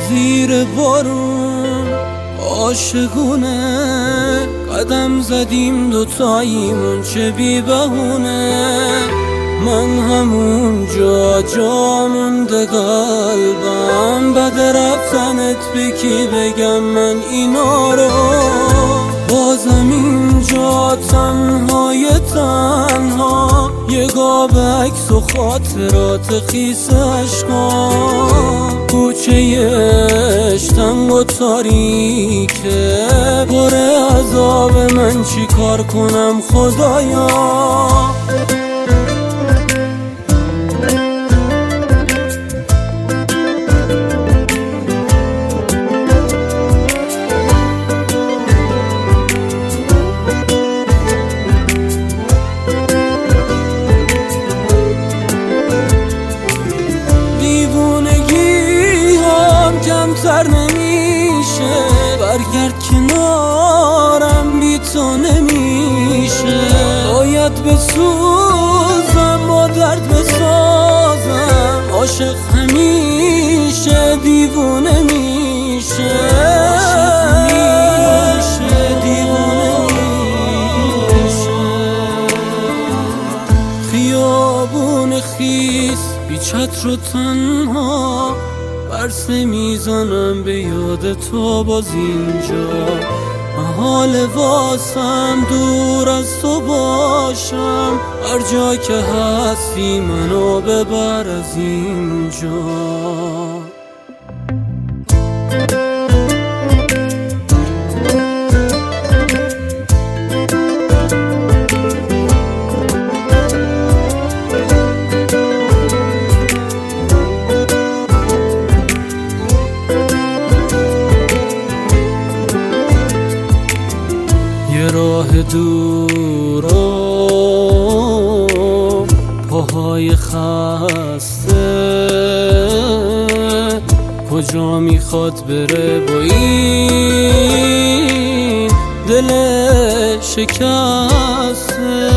زیر بارون عاشقونه قدم زدیم دوتاییمون چه بی بهونه. من همون جا مونده قلبم بد رفتنت به کی بگم من اینا رو. بازم اینجا تنها یه قاب عکس و خاطرات خیس عشقام. کوچه‌اش تنگ و تاریکه پر عذاب من چی کار کنم خدایا. کمتر نمیشه برگرد کنارم بی تو نمیشه. باید بسوزم با درد بسازم عاشق همیشه دیوونه میشه. خیابون خیس بی چتر و تنها برسه میزنم به یاد تو باز اینجا. محال واسم دور از تو باشم هر جا که هستی منو ببر از اینجا. یه راه دور و پاهای خسته کجا میخواد بره با این دل شکسته.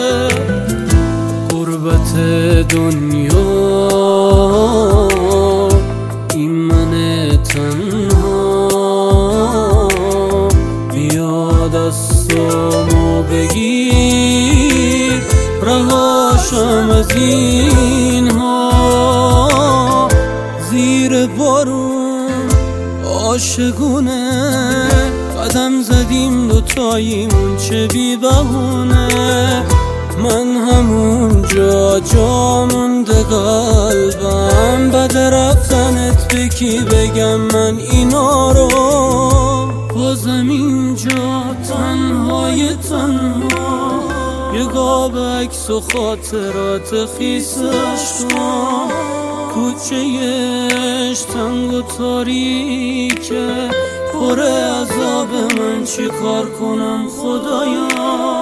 غربت دنیا این من تنها بیا دستامو بگیر رهاشم از اینها. زیر بارون عاشقونه قدم زدیم دوتاییمون چه بی بهونه. من همون جا مونده قلبم بد رفتنت به کی بگم من اینا رو. بازم اینجا تنها یه قاب عکس و خاطرات خیس عشقام. کوچه‌اش تنگ و تاریکه پر عذاب من چی کار کنم خدایا.